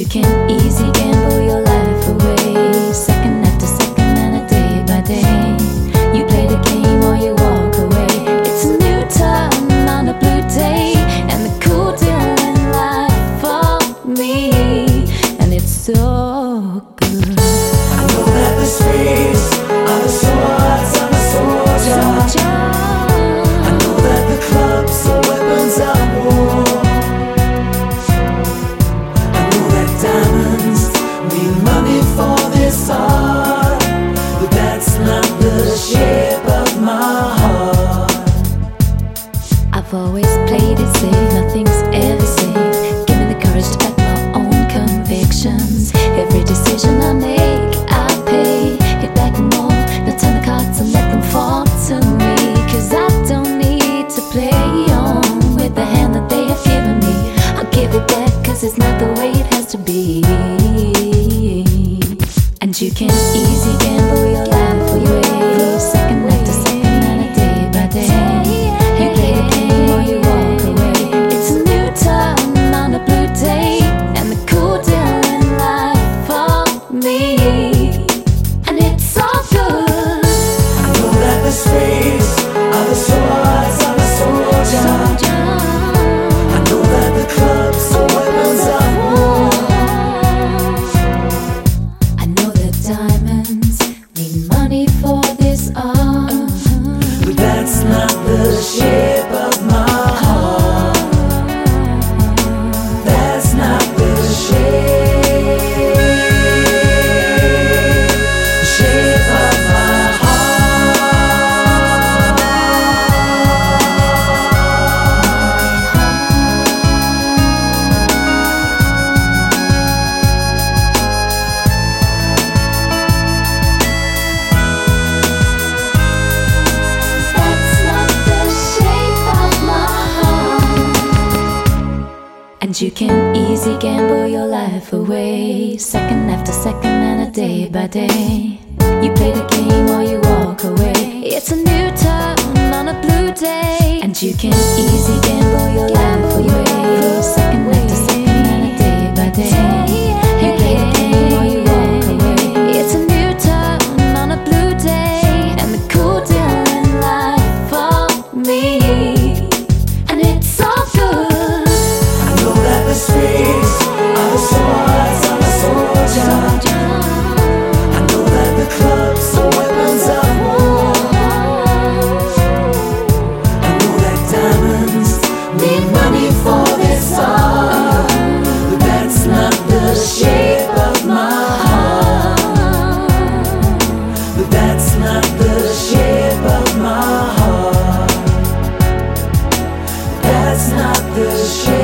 can easily gamble your life away, second after second and a day by day. You play the game or you walk away. It's a new turn on a blue day, and the cool deal in life for me, and it's so good. I know that the streets are the swords of a soldier. I know that the clubs are weapons of war. I know that diamonds need money for this art, but that's not the shape of my heart. I've always played it safe, nothing's ever safe. Give me the courage to back my own convictions. Every decision I make, I pay it back and more. Now turn the cards and let them fall to me, 'cause I don't need to play on with the hand that they have given me. I'll give it back 'cause it's not the way it has to be. And you can easily gamble your life away, second after second and a day by day. You play the game or you walk away. It's a new turn on a blue day, and the cool deal in life for me, and it's all good. I know that the streets are the swords of a soldier. I know that the clubs are weapons of war. I know that diamonds need money for this art, But that's not the shape of my heart. That's not the shape of my heart. That's not the shape of my heart. And you can easily gamble your life away, second after second and a day by day. You play the game or you walk away. It's a new turn on a blue day, and you can easily gamble your life away, second after second and a day by day. You play the game or you walk away. It's a new turn on a blue day, and the cool deal in life for me, and it's all good. I know that the streets are the swords of a soldier. I know that the clubs are weapons of war. I know that diamonds need money for this art, but that's not the shape of my heart. But that's not the shape of my heart. That's not the shape.